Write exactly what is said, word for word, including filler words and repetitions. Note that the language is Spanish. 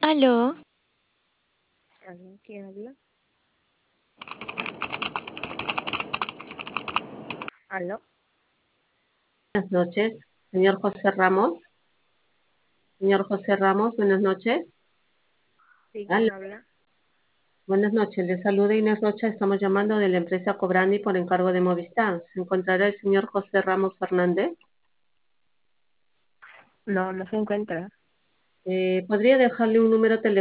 Aló, Aló, ¿quién habla? Aló, Buenas noches, señor José Ramos. Señor José Ramos, buenas noches. ¿sí Aló, quién habla? buenas noches, le saluda Inés Rocha. Estamos llamando de la empresa Cobrani por encargo de Movistar. ¿Se encontrará el señor José Ramos Fernández? No, no se encuentra. Eh, ¿podría dejarle un número telefónico?